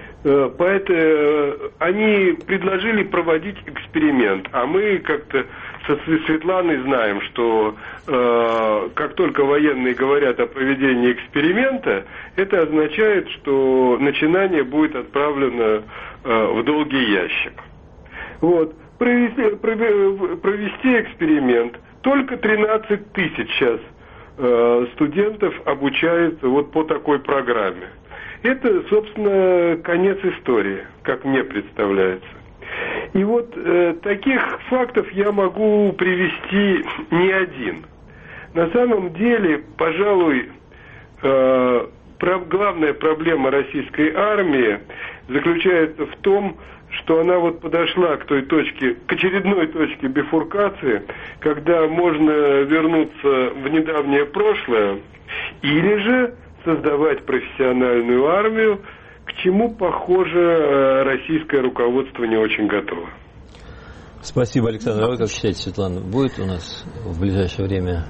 Speaker 5: Поэтому они предложили проводить эксперимент, а мы как-то со Светланой знаем, что э, как только военные говорят о проведении эксперимента, это означает, что начинание будет отправлено э, в долгий ящик. Вот. Провести, провести эксперимент. Только тринадцать тысяч сейчас э, студентов обучаются вот по такой программе. Это, собственно, конец истории, как мне представляется. И вот э, таких фактов я могу привести не один. На самом деле, пожалуй, э, прав, главная проблема российской армии заключается в том, что она вот подошла к той точке, к очередной точке бифуркации, когда можно вернуться в недавнее прошлое или же создавать профессиональную армию, к чему, похоже, российское руководство не очень готово.
Speaker 2: Спасибо, Александр. А вы как считаете, Светлана, будет у нас в ближайшее время?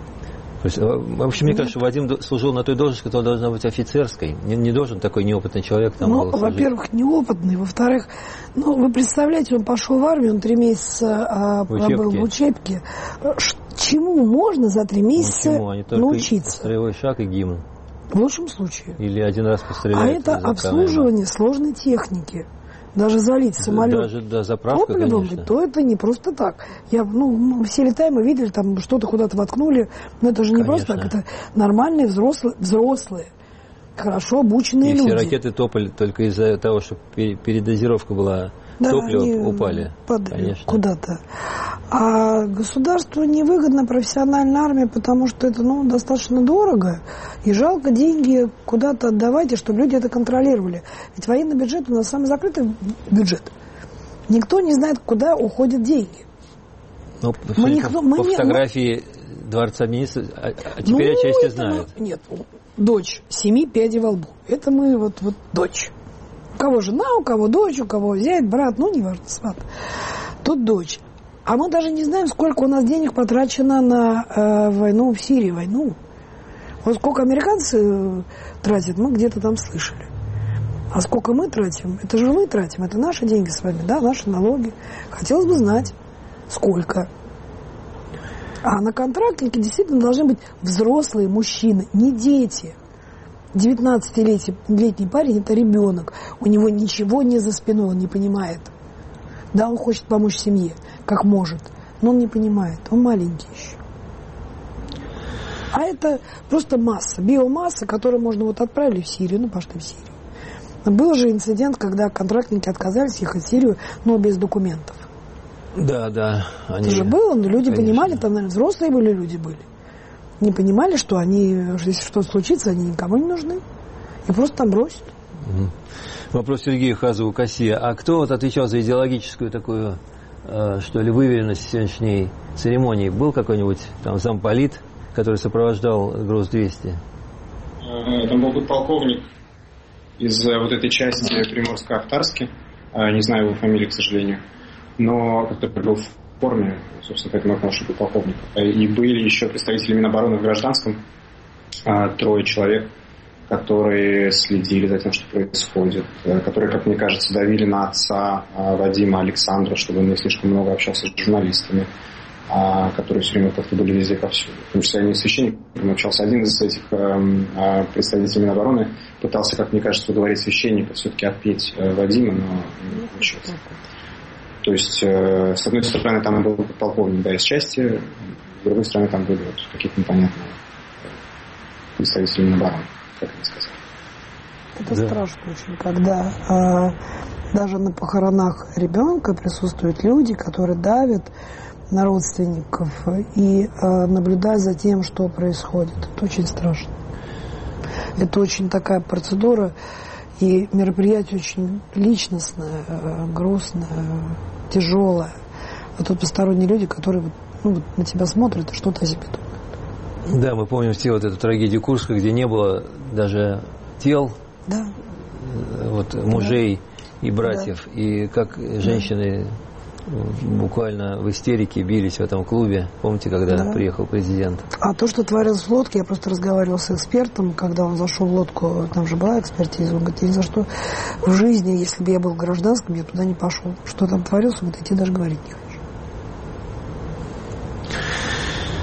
Speaker 2: В общем, мне кажется, Вадим служил на той должности, которая должна быть офицерской. Не, не должен такой неопытный человек там.
Speaker 3: Ну, во-первых, неопытный. Во-вторых, ну, вы представляете, он пошел в армию, он три месяца а, был в учебке. Чему можно за три месяца
Speaker 2: Ничему, они только
Speaker 3: научиться?
Speaker 2: Строевой шаг и гимн.
Speaker 3: В лучшем случае.
Speaker 2: Или один раз постреляют.
Speaker 3: А это обслуживание сложной техники. Даже залить самолет
Speaker 2: даже, да, заправка,
Speaker 3: топливом,
Speaker 2: конечно.
Speaker 3: то это не просто так. Я, ну, мы все летаем и видели, там что-то куда-то воткнули, но это же не конечно. Просто так, это нормальные взрослые, взрослые хорошо обученные
Speaker 2: и
Speaker 3: люди.
Speaker 2: И все ракеты топали только из-за того, что передозировка была, да, топлива упали.
Speaker 3: Падали куда-то. А государству невыгодна профессиональная армия, потому что это, ну, достаточно дорого. И жалко деньги куда-то отдавать, и чтобы люди это контролировали. Ведь военный бюджет у нас самый закрытый бюджет. Никто не знает, куда уходят деньги.
Speaker 2: Ну, мы никто, по, мы по фотографии мы... Дворца министров, а, а теперь ну, отчасти знают.
Speaker 3: Мы... Нет, дочь, семи пядей во лбу. Это мы вот, вот дочь. У кого жена, у кого дочь, у кого зять, брат, ну, неважно, сват. Тут дочь. А мы даже не знаем, сколько у нас денег потрачено на э, войну в Сирии, войну. Вот сколько американцы тратят, мы где-то там слышали. А сколько мы тратим, это же мы тратим, это наши деньги с вами, да, наши налоги. Хотелось бы знать, сколько. А на контрактнике действительно должны быть взрослые мужчины, не дети. девятнадцатилетний парень – это ребенок. У него ничего не за спиной, он не понимает. Да, он хочет помочь семье, как может, но он не понимает, он маленький еще. А это просто масса, биомасса, которую можно вот отправили в Сирию, ну пошли в Сирию. Был же инцидент, когда контрактники отказались ехать в Сирию, но без документов.
Speaker 2: Да, да. Они...
Speaker 3: Это же было, но люди
Speaker 2: Конечно.
Speaker 3: Понимали, там, наверное, взрослые были люди были. Не понимали, что они, если что-то случится, они никому не нужны. И просто там бросят.
Speaker 2: Угу. Вопрос Сергею Хазову Кассия. А кто вот отвечал за идеологическую такую, э, что ли, выверенность сегодняшней церемонии? Был какой-нибудь там замполит, который сопровождал груз двести?
Speaker 4: Там был подполковник из вот этой части Приморско-Ахтарски. Не знаю его фамилии, к сожалению. Но который был в форме, собственно, поэтому я понял, что был полковник. И были еще представители Минобороны в гражданском, трое человек, которые следили за тем, что происходит, которые, как мне кажется, давили на отца Вадима Александра, чтобы он не слишком много общался с журналистами, которые все время как-то были везде повсюду. Потому что я не священник, общался. Один из этих представителей Минобороны пытался, как мне кажется, уговорить священника все-таки отпеть Вадима, но не получилось. То есть, э, с одной стороны, там был полковник, да, из части, с другой стороны, там были вот какие-то непонятные представители Минобороны, как это сказать.
Speaker 3: Это
Speaker 2: да.
Speaker 3: страшно очень, когда э, даже на похоронах ребенка присутствуют люди, которые давят на родственников и э, наблюдают за тем, что происходит. Это очень страшно. Это очень такая процедура. И мероприятие очень личностное, грустное, тяжелое. А тут посторонние люди, которые ну, вот на тебя смотрят и что-то о себе думают.
Speaker 2: Да, мы помним все вот эту трагедию Курска, где не было даже тел,
Speaker 3: да.
Speaker 2: вот, мужей
Speaker 3: да.
Speaker 2: и братьев. Да. И как женщины буквально в истерике бились в этом клубе. Помните, когда да. приехал президент?
Speaker 3: А то, что творилось в лодке, я просто разговаривала с экспертом, когда он зашел в лодку, там же была экспертиза, он говорит, ни за что в жизни, если бы я был гражданским, я туда не пошел. Что там творилось, он говорит, я тебе даже говорить не хочу.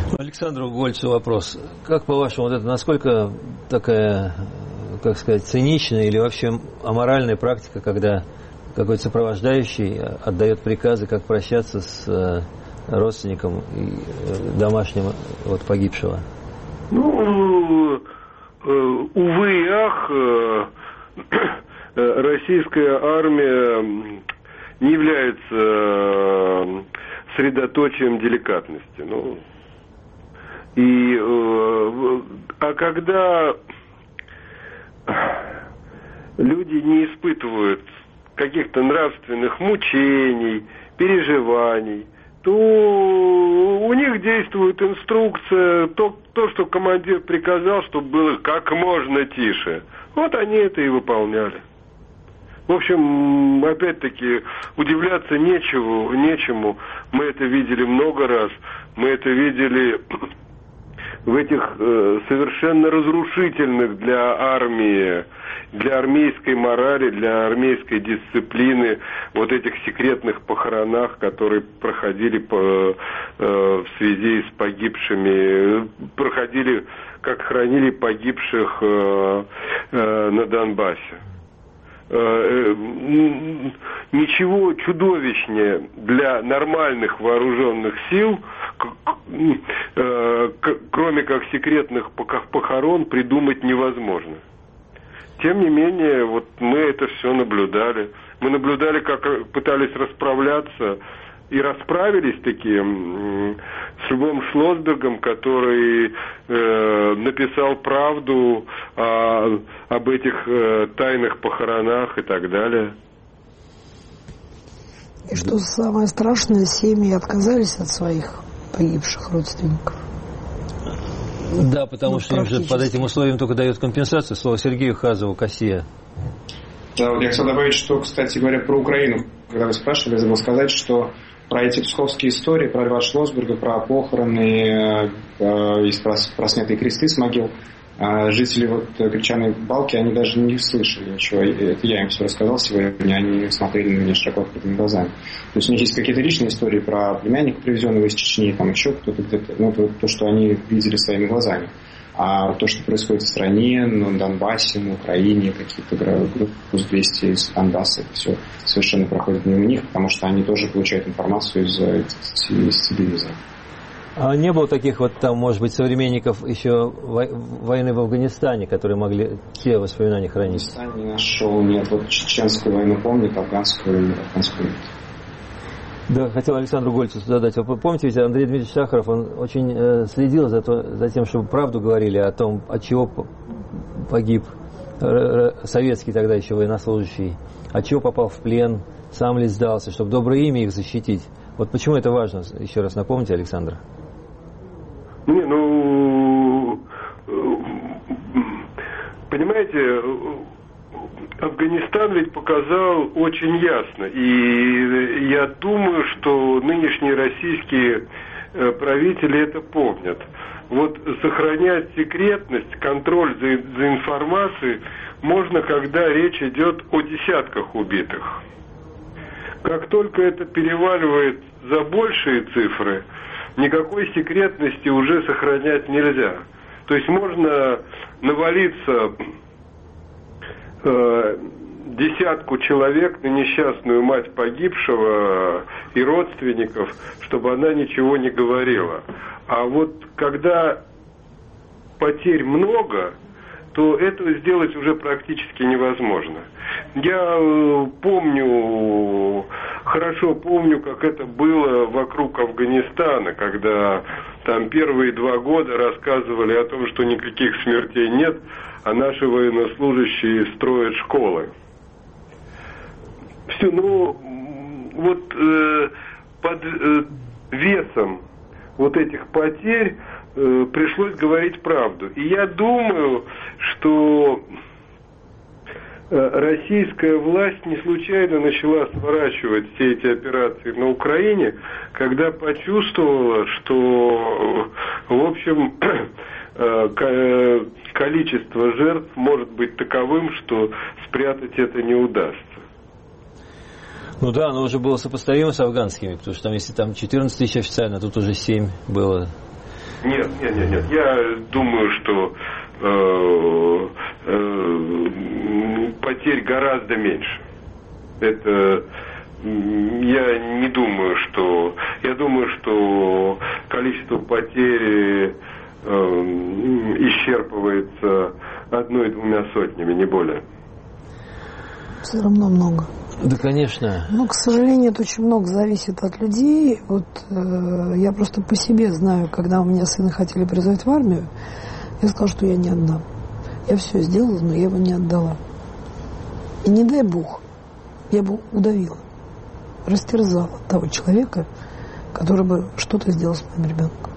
Speaker 2: Александру Гольцу вопрос. Как по-вашему, вот это насколько такая, как сказать, циничная или вообще аморальная практика, когда какой-то сопровождающий отдает приказы, как прощаться с родственником и домашним вот погибшего?
Speaker 5: Ну, увы и ах, российская армия не является средоточием деликатности. Ну, и, а когда люди не испытывают каких-то нравственных мучений, переживаний, то у них действует инструкция, то, то, что командир приказал, чтобы было как можно тише. Вот они это и выполняли. В общем, опять-таки, удивляться нечего, нечему. Мы это видели много раз. Мы это видели в этих э, совершенно разрушительных для армии, для армейской морали, для армейской дисциплины, вот этих секретных похоронах, которые проходили по, э, в связи с погибшими, проходили, как хранили погибших э, э, на Донбассе. Ничего чудовищнее для нормальных вооруженных сил, кроме как секретных похорон, придумать невозможно. Тем не менее, вот мы это все наблюдали. Мы наблюдали, как пытались расправляться, и расправились такие с Львом Шлосбергом, который э, написал правду о, об этих э, тайных похоронах и так далее.
Speaker 3: И что самое страшное, семьи отказались от своих погибших родственников.
Speaker 2: Да, потому ну, что им же под этим условием только дают компенсацию. Слово Сергею Хазову, Кассия.
Speaker 4: Да, вот я хотел добавить, что, кстати говоря, про Украину, когда вы спрашивали, я забыл сказать, что про эти псковские истории, про Льва Шлосберга, про похороны, э, и про, про снятые кресты с могил, э, жители вот Гречаной Балки, они даже не слышали ничего. Это я им все рассказал сегодня, они смотрели на меня широко открытыми глазами. То есть у них есть какие-то личные истории про племянника, привезенного из Чечни, там еще кто-то где-то, ну, это то, что они видели своими глазами. А то, что происходит в стране, на Донбассе, на Украине, какие-то группы двести из Донбасса, это все совершенно проходит мимо них, потому что они тоже получают информацию из, из телевизора.
Speaker 2: А не было таких вот там, может быть, современников еще войны в Афганистане, которые могли те воспоминания хранить?
Speaker 4: В Афганистане не нашел, нет. Вот чеченскую войну помнит, афганскую, афганскую нет.
Speaker 2: Да, хотел Александру Гольцу задать. Вы помните, ведь Андрей Дмитриевич Сахаров, он очень э, следил за, то, за тем, чтобы правду говорили о том, от чего погиб э, советский тогда еще военнослужащий, от чего попал в плен, сам ли сдался, чтобы доброе имя их защитить. Вот почему это важно? Еще раз напомните, Александр.
Speaker 5: Не, ну, понимаете, Афганистан ведь показал очень ясно, и я думаю, что нынешние российские правители это помнят. Вот сохранять секретность, контроль за, за информацией можно, когда речь идет о десятках убитых. Как только это переваливает за большие цифры, никакой секретности уже сохранять нельзя. То есть можно навалиться э, десятку человек на несчастную мать погибшего и родственников, чтобы она ничего не говорила. А вот когда потерь много, то этого сделать уже практически невозможно. Я помню, хорошо помню, как это было вокруг Афганистана, когда там первые два года рассказывали о том, что никаких смертей нет, а наши военнослужащие строят школы. Все, ну, вот э, под э, весом вот этих потерь э, пришлось говорить правду. И я думаю, что российская власть не случайно начала сворачивать все эти операции на Украине, когда почувствовала, что, в общем, количество жертв может быть таковым, что спрятать это не удастся.
Speaker 2: Ну да, оно уже было сопоставимо с афганскими, потому что там, если там четырнадцать тысяч официально, тут уже семь было.
Speaker 5: Нет, нет, нет, нет. Я думаю, что э, э, потерь гораздо меньше. Это я не думаю, что... Я думаю, что количество потерь э, исчерпывается одной-двумя сотнями, не более.
Speaker 3: Все равно много.
Speaker 2: Да, конечно.
Speaker 3: Ну, к сожалению, это очень много зависит от людей. Вот э, я просто по себе знаю, когда у меня сына хотели призвать в армию, я сказала, что я не отдам. Я все сделала, но я его не отдала. И не дай Бог, я бы удавила, растерзала того человека, который бы что-то сделал с моим ребенком.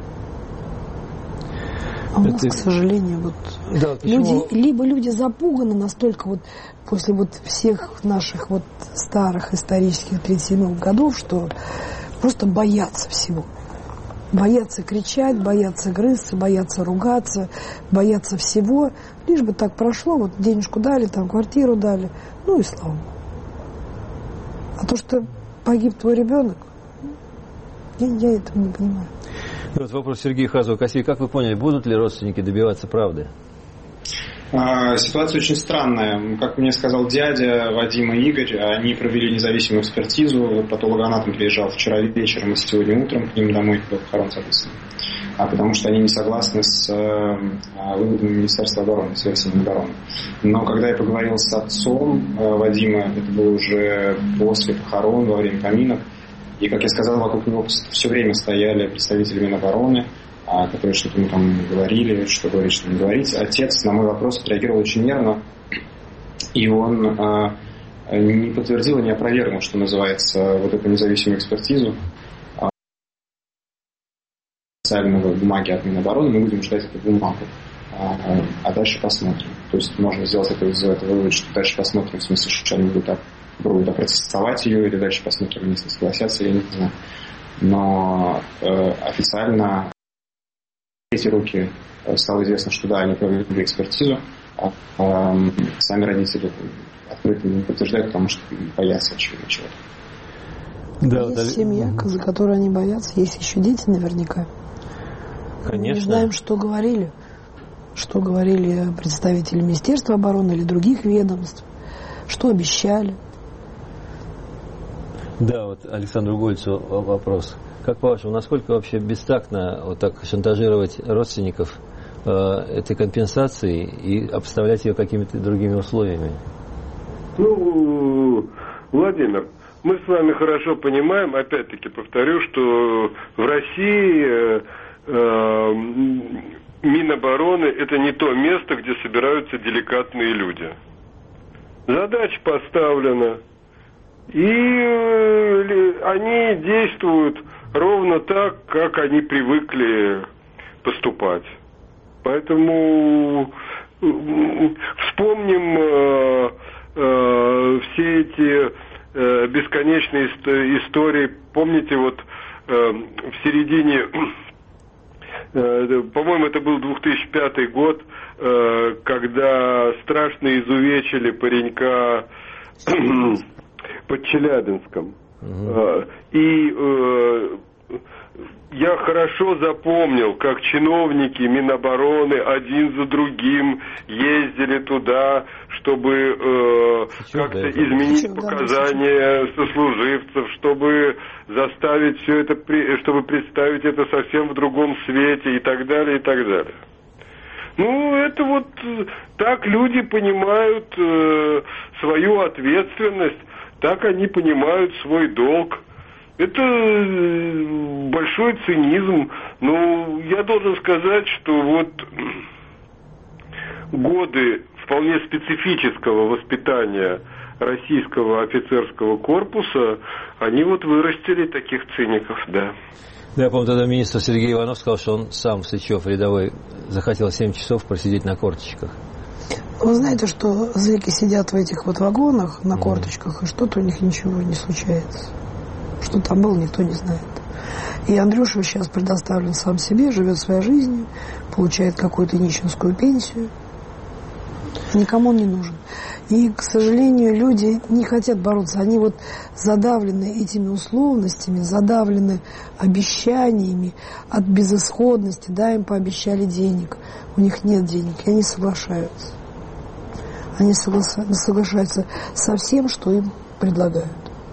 Speaker 3: А у нас, это... к сожалению, вот
Speaker 2: да,
Speaker 3: люди, либо люди запуганы настолько вот после вот всех наших вот старых исторических тридцать седьмых годов, что просто боятся всего. Боятся кричать, боятся грызться, боятся ругаться, боятся всего. Лишь бы так прошло, вот денежку дали, там квартиру дали, ну и слава Богу. А то, что погиб твой ребенок, я, я этого не понимаю.
Speaker 2: Вот вопрос Сергея Хазова-Косей. Как вы поняли, будут ли родственники добиваться правды?
Speaker 4: Ситуация очень странная. Как мне сказал дядя Вадим и Игорь, они провели независимую экспертизу. Патологоанатом приезжал вчера вечером и сегодня утром к ним домой, в похорон, соответственно. А потому что они не согласны с выводами Министерства обороны, с версией Минобороны. Но когда я поговорил с отцом Вадима, это было уже после похорон, во время поминок, и, как я сказал, вокруг него все время стояли представители Минобороны, которые что-то ему там говорили, что говорить, что не говорить. Отец на мой вопрос отреагировал очень нервно, и он а, не подтвердил и не опровергнул, что называется, вот эту независимую экспертизу а, специального бумаги от Минобороны. Мы будем ждать эту бумагу, а, а дальше посмотрим. То есть можно сделать это из этого вывод, что дальше посмотрим, в смысле, что они будут попробуют опротестовать ее, или дальше посмотрим, если согласятся, я не знаю. Но э, официально эти руки стало известно, что да, они провели экспертизу, а э, сами родители открыто не подтверждают, потому что боятся очевидно чего-то.
Speaker 3: Да, есть да, семья, угу. за которой они боятся, есть еще дети наверняка.
Speaker 2: Конечно.
Speaker 3: Мы не знаем, что говорили, что говорили представители Министерства обороны или других ведомств, что обещали.
Speaker 2: Да, вот Александру Гольцу вопрос. Как по-вашему, насколько вообще бестактно вот так шантажировать родственников э, этой компенсацией и обставлять ее какими-то другими условиями?
Speaker 5: Ну, Владимир, мы с вами хорошо понимаем, опять-таки повторю, что в России э, э, Минобороны – это не то место, где собираются деликатные люди. Задача поставлена. И они действуют ровно так, как они привыкли поступать. Поэтому вспомним э, э, все эти э, бесконечные истории. Помните, вот э, в середине, э, по-моему, это был две тысячи пятый год, э, когда страшно изувечили паренька под Челябинском. Uh-huh. И э, я хорошо запомнил, как чиновники Минобороны один за другим ездили туда, чтобы э, как-то изменить Чего, показания да, сослуживцев, чтобы заставить все это, чтобы представить это совсем в другом свете и так далее, и так далее. Ну, это вот так люди понимают э, свою ответственность, так они понимают свой долг. Это большой цинизм. Но я должен сказать, что вот годы вполне специфического воспитания российского офицерского корпуса, они вот вырастили таких циников, да.
Speaker 2: Да, я помню, тогда министр Сергей Иванов сказал, что он сам, Сычев, рядовой, захотел семь часов просидеть на корточках.
Speaker 3: Вы знаете, что зэки сидят в этих вот вагонах на корточках, и что-то у них ничего не случается. Что там было, никто не знает. И Андрюша сейчас предоставлен сам себе, живет своей жизнью, получает какую-то нищенскую пенсию. Никому он не нужен. И, к сожалению, люди не хотят бороться. Они вот задавлены этими условностями, задавлены обещаниями от безысходности. Да, им пообещали денег. У них нет денег, и они соглашаются. Они соглашаются со всем, что им предлагают.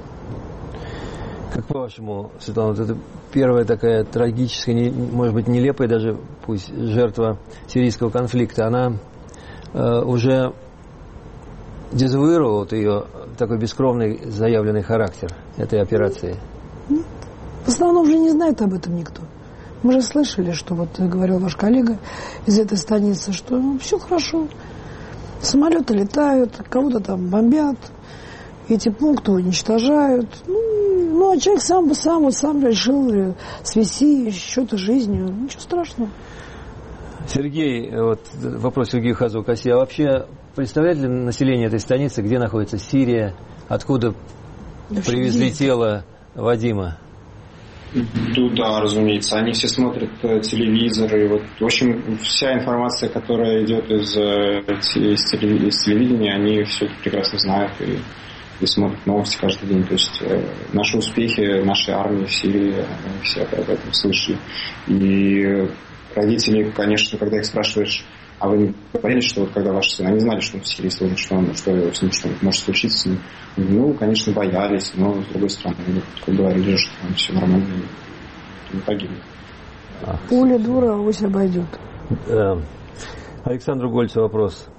Speaker 2: Как по-вашему, Светлана, вот это первая такая трагическая, не, может быть, нелепая даже, пусть жертва сирийского конфликта, она э, уже дезавуировала вот ее такой бескровный заявленный характер этой операции?
Speaker 3: В основном уже не знает об этом никто. Мы же слышали, что вот говорил ваш коллега из этой станицы, что ну, все хорошо. Самолеты летают, кого-то там бомбят, эти пункты уничтожают. Ну, ну а человек сам бы сам, вот сам решил свести счеты жизнью. Ничего страшного.
Speaker 2: Сергей, вот вопрос Сергею Хазу-Каси. А вообще представляет ли население этой станицы, где находится Сирия, откуда да привезли тело Вадима?
Speaker 4: Ну да, разумеется. Они все смотрят телевизор. И вот, в общем, вся информация, которая идет из, из, из телевидения, они все это прекрасно знают и, и смотрят новости каждый день. То есть э, наши успехи, нашей армии в Сирии, все об этом слышали. И родители, конечно, когда их спрашиваешь, а вы не поняли, что вот когда ваш сын, они знали, что он в Сирии сегодня, что, он, что с ним что может случиться с ним? Ну, конечно, боялись, но с другой стороны, как говорили, что там все нормально, не погибнет.
Speaker 3: Пуля дура, авось обойдет.
Speaker 2: Александру Гольцу вопрос.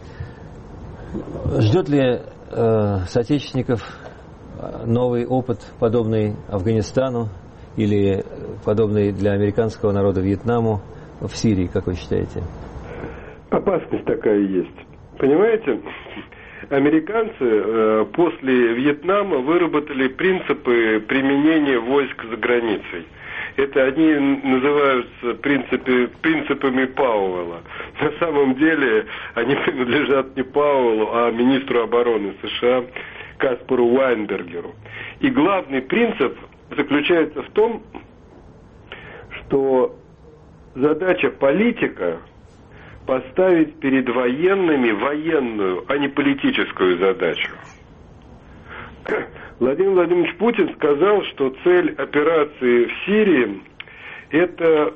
Speaker 2: Ждет ли э, соотечественников новый опыт, подобный Афганистану или подобный для американского народа Вьетнаму в Сирии, как вы считаете?
Speaker 5: Опасность такая есть. Понимаете, американцы э, после Вьетнама выработали принципы применения войск за границей. Это они называются принципы, принципами Пауэлла. На самом деле они принадлежат не Пауэллу, а министру обороны США Каспару Вайнбергеру. И главный принцип заключается в том, что задача политика поставить перед военными военную, а не политическую задачу. Владимир Владимирович Путин сказал, что цель операции в Сирии это,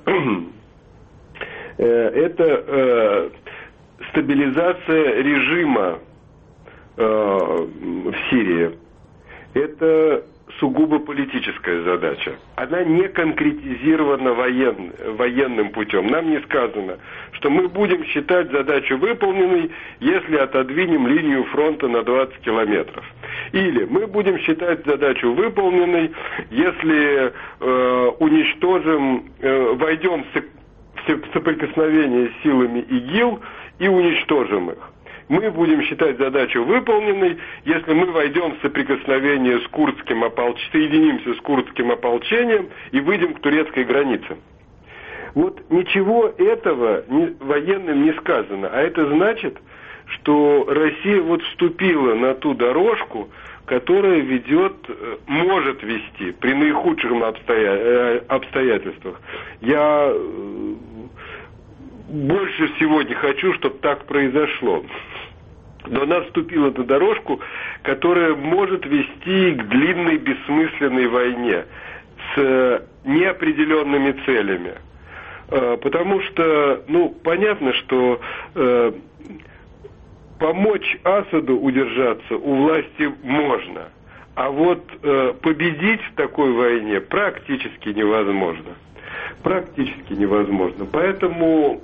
Speaker 5: это э, стабилизация режима э, в Сирии. Это сугубо политическая задача. Она не конкретизирована воен, военным путем. Нам не сказано, что мы будем считать задачу выполненной, если отодвинем линию фронта на двадцать километров. Или мы будем считать задачу выполненной, если э, уничтожим, э, войдем в соприкосновение с силами ИГИЛ и уничтожим их. Мы будем считать задачу выполненной, если мы войдем в соприкосновение с курдским ополчением, соединимся с курдским ополчением и выйдем к турецкой границе. Вот ничего этого не, военным не сказано. А это значит, что Россия вот вступила на ту дорожку, которая ведет, может вести при наихудших обстоя... обстоятельствах. Я больше всего не хочу, чтобы так произошло. Но она вступила на дорожку, которая может вести к длинной бессмысленной войне с неопределенными целями. Потому что, ну, понятно, что э, помочь Асаду удержаться у власти можно, а вот э, победить в такой войне практически невозможно. Практически невозможно. Поэтому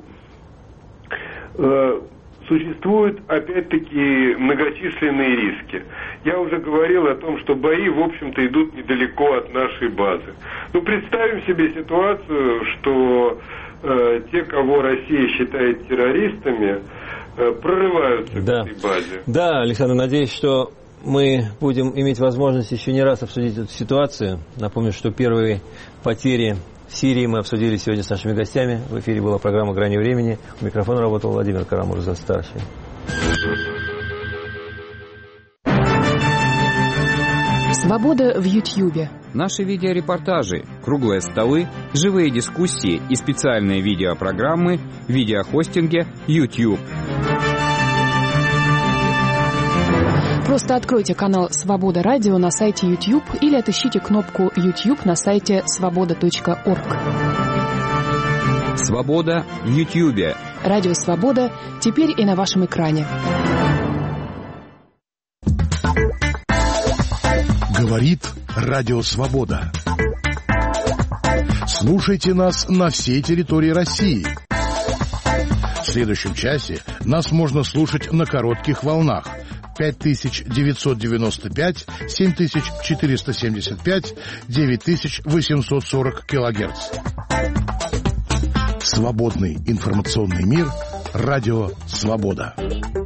Speaker 5: э, существуют, опять-таки, многочисленные риски. Я уже говорил о том, что бои, в общем-то, идут недалеко от нашей базы. Ну, представим себе ситуацию, что э, те, кого Россия считает террористами, э, прорываются
Speaker 2: да.
Speaker 5: к этой базе.
Speaker 2: Да, Александр, надеюсь, что мы будем иметь возможность еще не раз обсудить эту ситуацию. Напомню, что первые потери в Сирии мы обсудили сегодня с нашими гостями. В эфире была программа «Грани времени». У микрофона работал Владимир Карамурза-старший.
Speaker 6: Свобода в Ютьюбе.
Speaker 7: Наши видеорепортажи, круглые столы, живые дискуссии и специальные видеопрограммы в видеохостинге YouTube.
Speaker 6: Просто откройте канал «Свобода Радио» на сайте YouTube или отыщите кнопку YouTube на сайте свобода точка орг.
Speaker 7: «Свобода» в Ютьюбе.
Speaker 6: Радио «Свобода» теперь и на вашем экране.
Speaker 8: Говорит Радио Свобода. Слушайте нас на всей территории России. В следующем часе нас можно слушать на коротких волнах пять тысяч девятьсот девяносто пять, семь тысяч четыреста семьдесят пять, девять тысяч восемьсот сорок килогерц. Свободный информационный мир. Радио Свобода.